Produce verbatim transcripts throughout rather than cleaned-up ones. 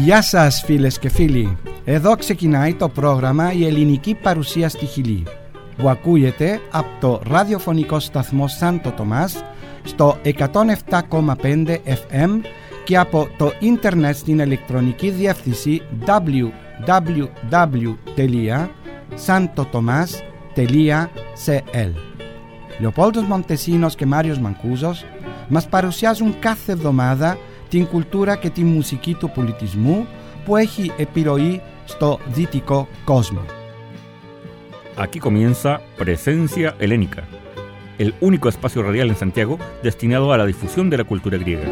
Γεια σας φίλες και φίλοι. Εδώ ξεκινάει το πρόγραμμα «Η ελληνική παρουσία στη Χιλή» που ακούγεται από το ραδιοφωνικό σταθμό Σάντο Τομάς στο εκατόν επτά κόμμα πέντε εφ εμ και από το ίντερνετ στην ηλεκτρονική διεύθυνση double-u double-u double-u τελεία santo tomas τελεία c l. Λεοπόλδος Μοντεσίνος και Μάριος Μανκούζος μας παρουσιάζουν κάθε εβδομάδα την κουλτούρα και τη μουσική του πολιτισμού που έχει επιρροή στο δυτικό κόσμο. Aquí comienza Presencia Helénica, el único espacio radial en Santiago destinado a la difusión de la cultura griega.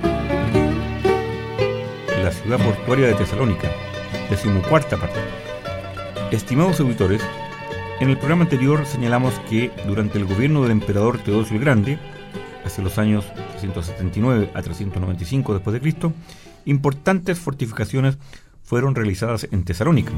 La ciudad portuaria de Tesalónica, decimocuarta parte. Estimados auditores, en el programa anterior señalamos que durante el gobierno del emperador Teodosio el Grande, hacia los años trescientos setenta y nueve a trescientos noventa y cinco después de Cristo, importantes fortificaciones fueron realizadas en Tesalónica.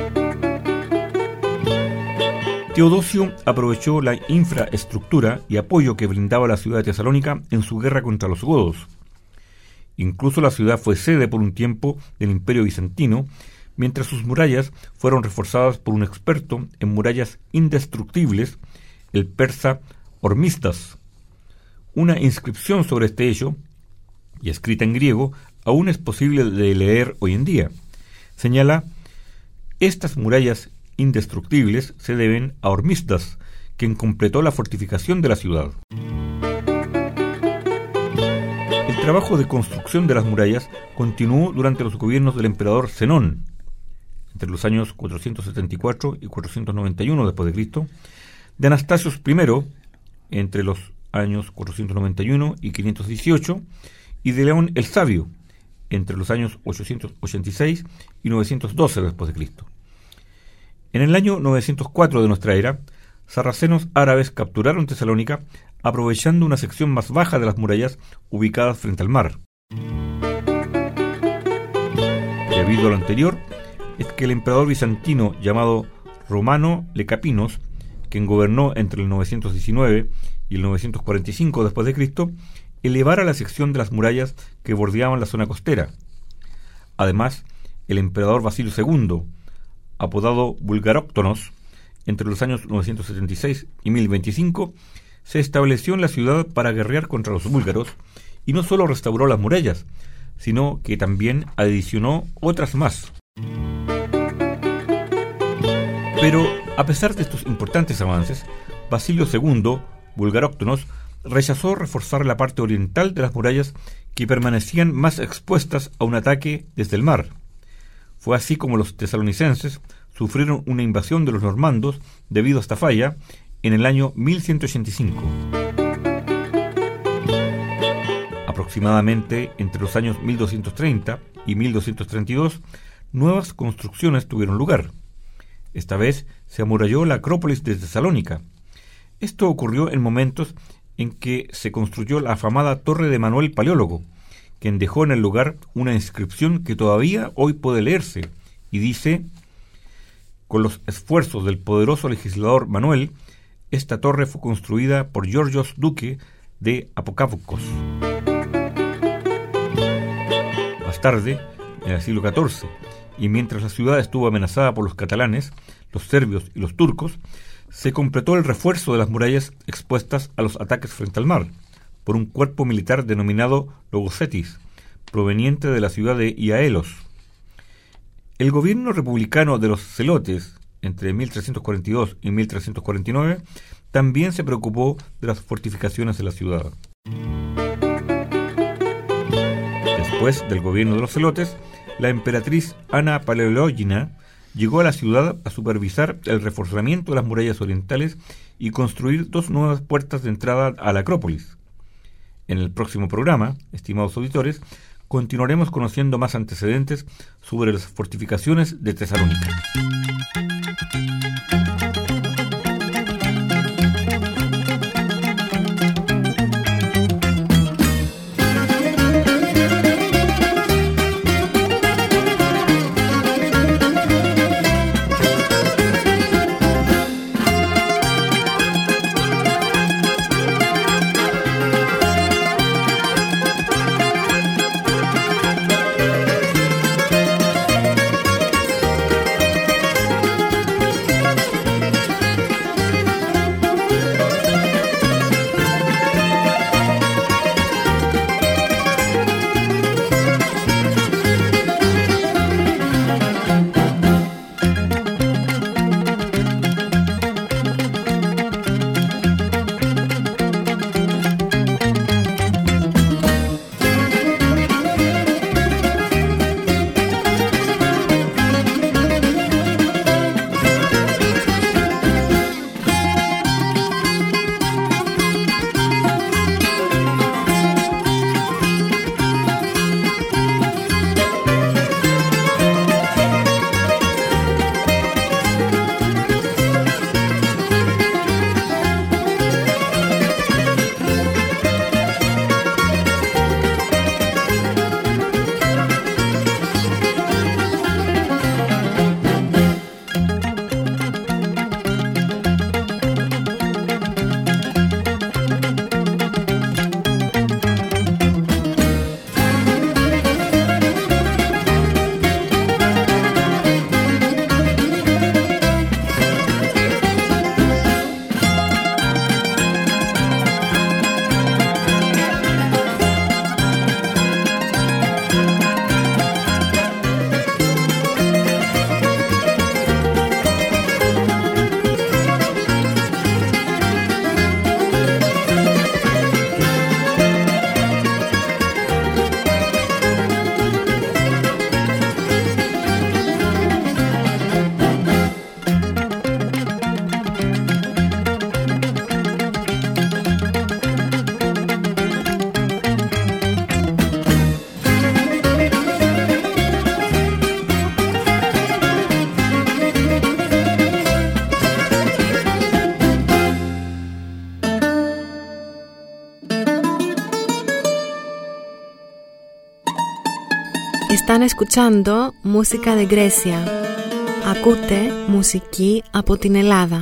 Teodosio aprovechó la infraestructura y apoyo que brindaba la ciudad de Tesalónica en su guerra contra los godos. Incluso la ciudad fue sede por un tiempo del Imperio Bizantino, mientras sus murallas fueron reforzadas por un experto en murallas indestructibles, el persa Hormisdas. Una inscripción sobre este hecho, y escrita en griego, aún es posible de leer hoy en día. Señala: estas murallas indestructibles se deben a Hormisdas, quien completó la fortificación de la ciudad. El trabajo de construcción de las murallas continuó durante los gobiernos del emperador Zenón, entre los años cuatrocientos setenta y cuatro y cuatrocientos noventa y uno después de Cristo, de Anastasios I, entre los años cuatrocientos noventa y uno y quinientos dieciocho, y de León el Sabio, entre los años ochocientos ochenta y seis y novecientos doce después de Cristo. En el año novecientos cuatro de nuestra era, sarracenos árabes capturaron Tesalónica, aprovechando una sección más baja de las murallas ubicadas frente al mar. Debido a lo anterior, es que el emperador bizantino llamado Romano Lecapinos, quien gobernó entre el novecientos diecinueve y el novecientos cuarenta y cinco después de Cristo, elevara la sección de las murallas que bordeaban la zona costera. Además, el emperador Basilio segundo, apodado Bulgaróctonos, entre los años novecientos setenta y seis y mil veinticinco, se estableció en la ciudad para guerrear contra los búlgaros y no solo restauró las murallas, sino que también adicionó otras más. Pero, a pesar de estos importantes avances, Basilio segundo, Bulgaróctonos, rechazó reforzar la parte oriental de las murallas que permanecían más expuestas a un ataque desde el mar. Fue así como los tesalonicenses sufrieron una invasión de los normandos debido a esta falla en el año mil ciento ochenta y cinco. Aproximadamente entre los años mil doscientos treinta y mil doscientos treinta y dos, nuevas construcciones tuvieron lugar. Esta vez se amuralló la Acrópolis de Tesalónica. Esto ocurrió en momentos en que se construyó la afamada Torre de Manuel Paleólogo, quien dejó en el lugar una inscripción que todavía hoy puede leerse, y dice: con los esfuerzos del poderoso legislador Manuel, esta torre fue construida por Georgios Duque de Apocávocos. Más tarde, en el siglo catorce, y mientras la ciudad estuvo amenazada por los catalanes, los serbios y los turcos, se completó el refuerzo de las murallas expuestas a los ataques frente al mar, por un cuerpo militar denominado Logosetis, proveniente de la ciudad de Iaelos. El gobierno republicano de los celotes, entre mil trescientos cuarenta y dos y mil trescientos cuarenta y nueve, también se preocupó de las fortificaciones de la ciudad. Después del gobierno de los celotes, la emperatriz Ana Paleologina llegó a la ciudad a supervisar el reforzamiento de las murallas orientales y construir dos nuevas puertas de entrada a la Acrópolis. En el próximo programa, estimados auditores, continuaremos conociendo más antecedentes sobre las fortificaciones de Tesalónica. Están escuchando música de Grecia. Ακούτε μουσική από την Ελλάδα.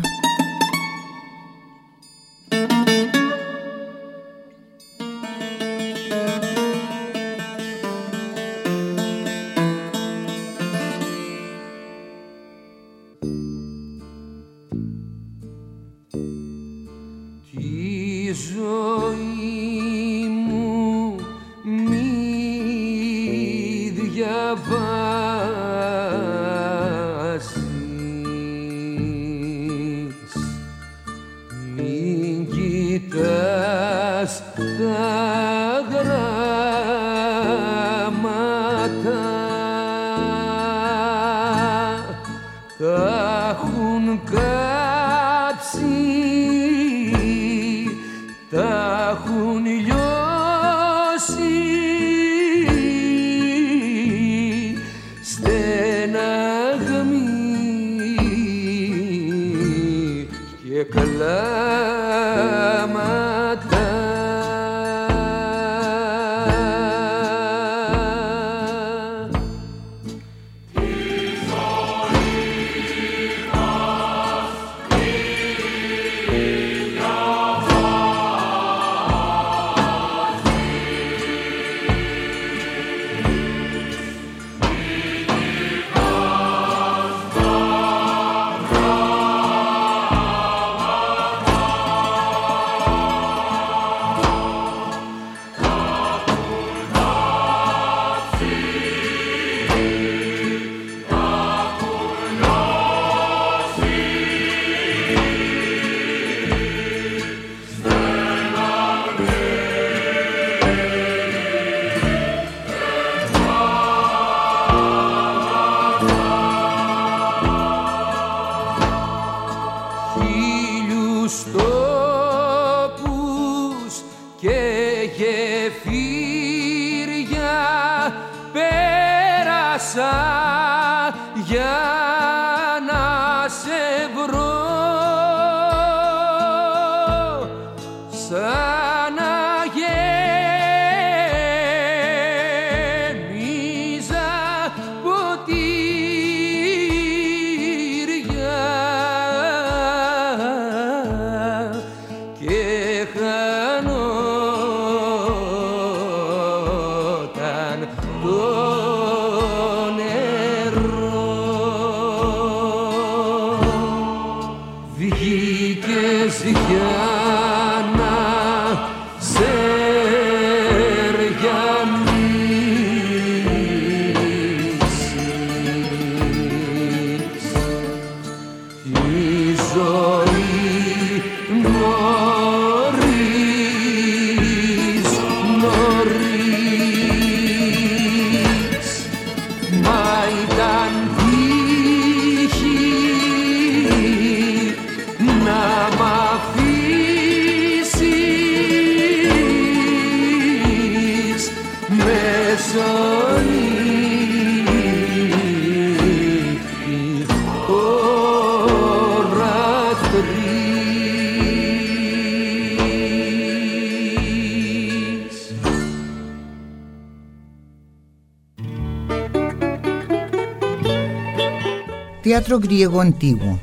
Teatro griego antiguo.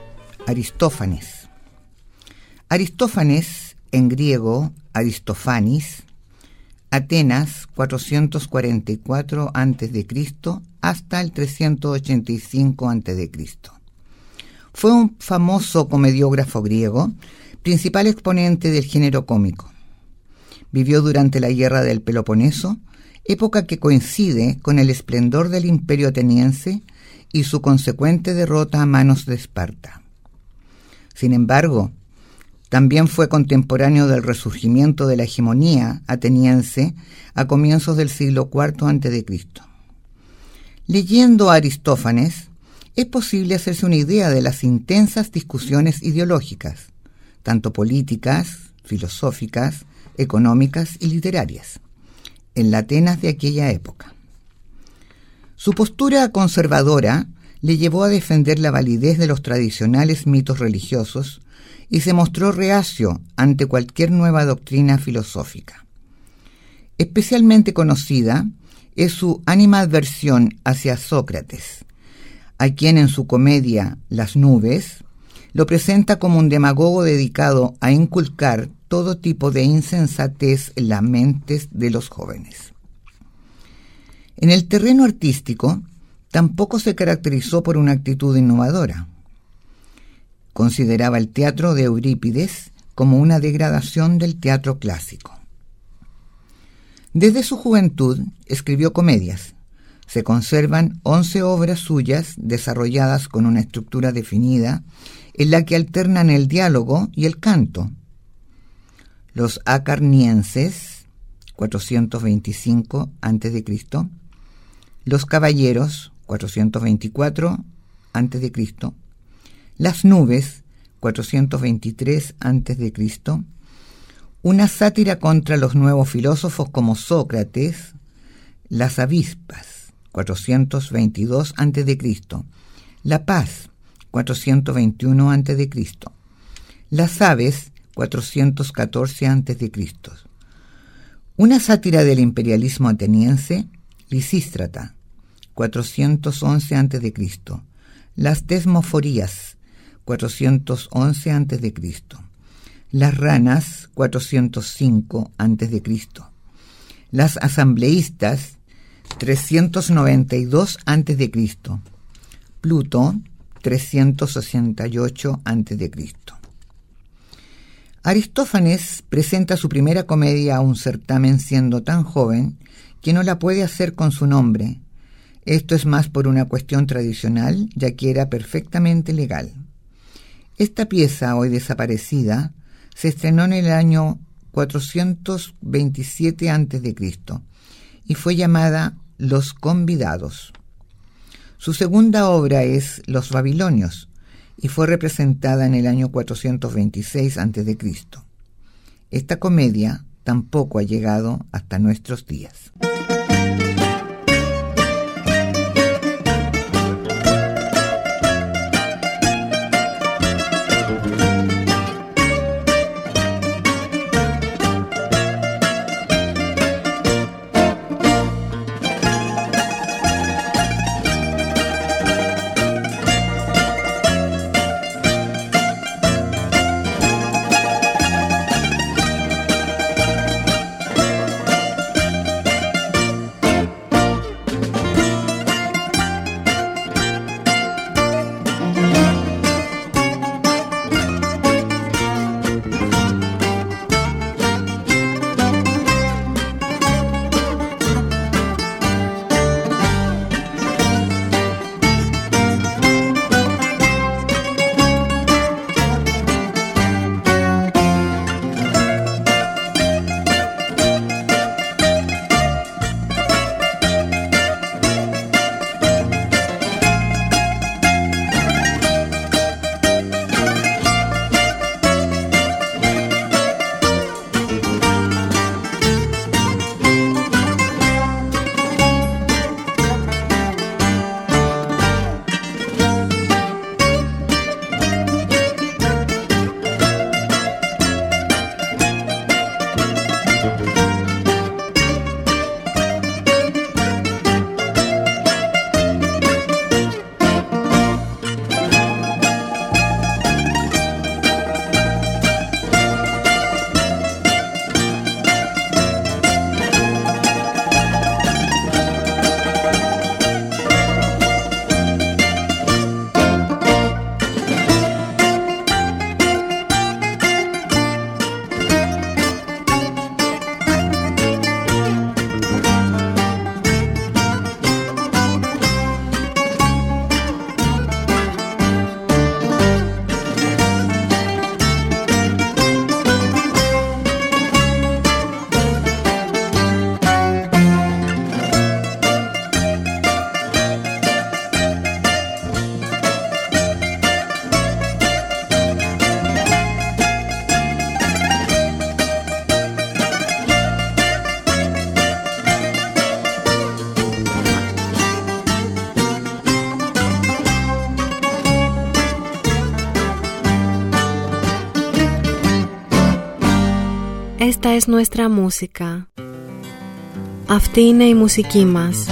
Aristófanes. Aristófanes, en griego Aristofanis, Atenas, cuatrocientos cuarenta y cuatro antes de Cristo hasta el trescientos ochenta y cinco antes de Cristo. Fue un famoso comediógrafo griego, principal exponente del género cómico. Vivió durante la Guerra del Peloponeso, época que coincide con el esplendor del imperio ateniense y su consecuente derrota a manos de Esparta. Sin embargo, también fue contemporáneo del resurgimiento de la hegemonía ateniense a comienzos del siglo cuarto antes de Cristo. Leyendo a Aristófanes, es posible hacerse una idea de las intensas discusiones ideológicas, tanto políticas, filosóficas, económicas y literarias, en la Atenas de aquella época. Su postura conservadora le llevó a defender la validez de los tradicionales mitos religiosos y se mostró reacio ante cualquier nueva doctrina filosófica. Especialmente conocida es su animadversión hacia Sócrates, a quien en su comedia Las nubes lo presenta como un demagogo dedicado a inculcar todo tipo de insensatez en las mentes de los jóvenes. En el terreno artístico, tampoco se caracterizó por una actitud innovadora. Consideraba el teatro de Eurípides como una degradación del teatro clásico. Desde su juventud escribió comedias. Se conservan once obras suyas desarrolladas con una estructura definida en la que alternan el diálogo y el canto. Los Acarnienses, cuatrocientos veinticinco antes de Cristo, Los Caballeros, cuatrocientos veinticuatro antes de Cristo, Las nubes, cuatrocientos veintitrés antes de Cristo, una sátira contra los nuevos filósofos como Sócrates, Las avispas, cuatrocientos veintidós antes de Cristo, La paz, cuatrocientos veintiuno antes de Cristo, Las aves, cuatrocientos catorce antes de Cristo. Una sátira del imperialismo ateniense, Lisístrata, cuatrocientos once antes de Cristo, Las Desmoforías, cuatrocientos once antes de Cristo, Las ranas, cuatrocientos cinco antes de Cristo, Las asambleístas, trescientos noventa y dos antes de Cristo, Pluto, trescientos sesenta y ocho antes de Cristo. Aristófanes presenta su primera comedia a un certamen siendo tan joven que no la puede hacer con su nombre. Esto es más por una cuestión tradicional, ya que era perfectamente legal. Esta pieza, hoy desaparecida, se estrenó en el año cuatrocientos veintisiete antes de Cristo y fue llamada Los Convidados. Su segunda obra es Los Babilonios y fue representada en el año cuatrocientos veintiséis antes de Cristo. Esta comedia tampoco ha llegado hasta nuestros días. Esta es nuestra música. Αυτή είναι η μουσική μας.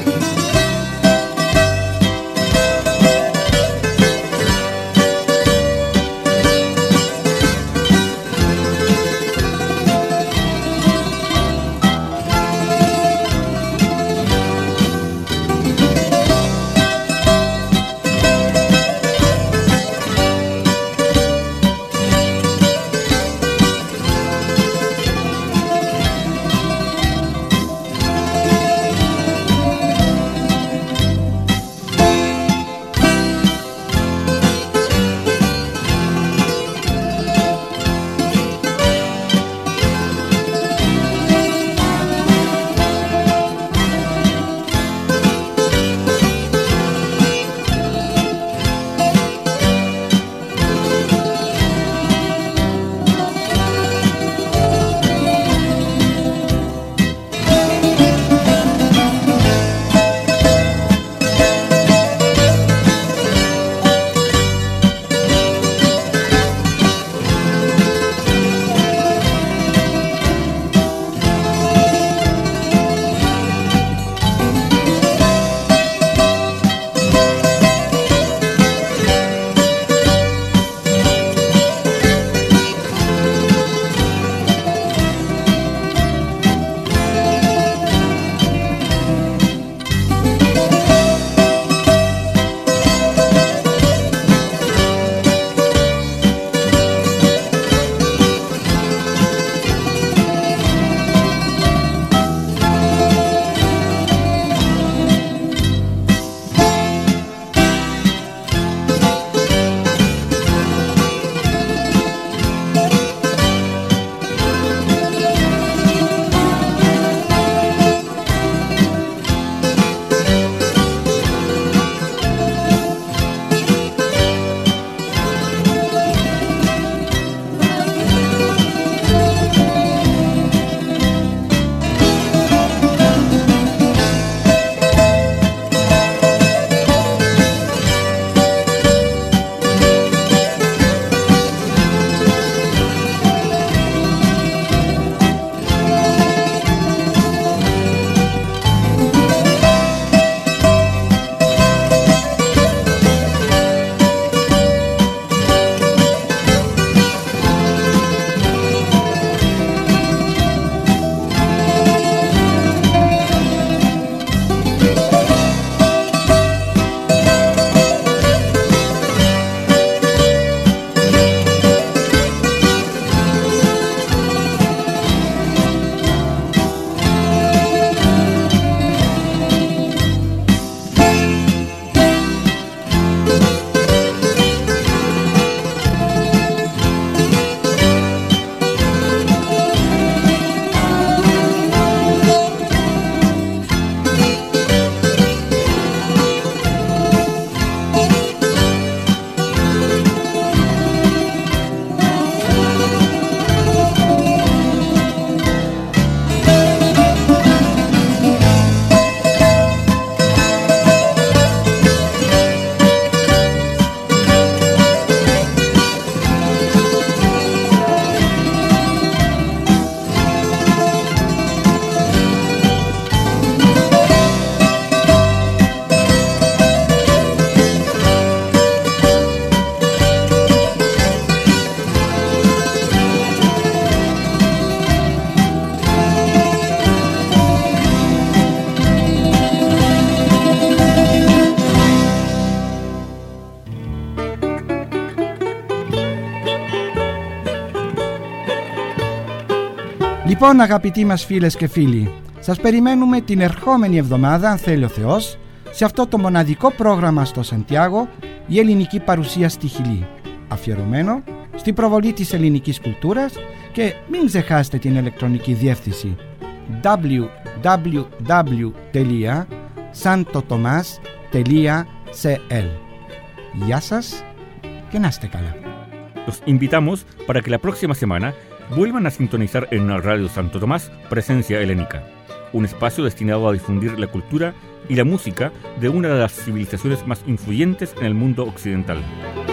Λοιπόν, αγαπητοί μας φίλες και φίλοι, σας περιμένουμε την ερχόμενη εβδομάδα, αν θέλει ο Θεός, σε αυτό το μοναδικό πρόγραμμα στο Σαντιάγο, η ελληνική παρουσία στη Χιλή, αφιερωμένο στην προβολή της ελληνικής κουλτούρας, και μην ξεχάσετε την ηλεκτρονική διεύθυνση double-u double-u double-u τελεία santo tomas τελεία c l. Γεια σας και να είστε καλά. Los invitamos para que la próxima semana vuelvan a sintonizar en Radio Santo Tomás Presencia Helénica, un espacio destinado a difundir la cultura y la música de una de las civilizaciones más influyentes en el mundo occidental.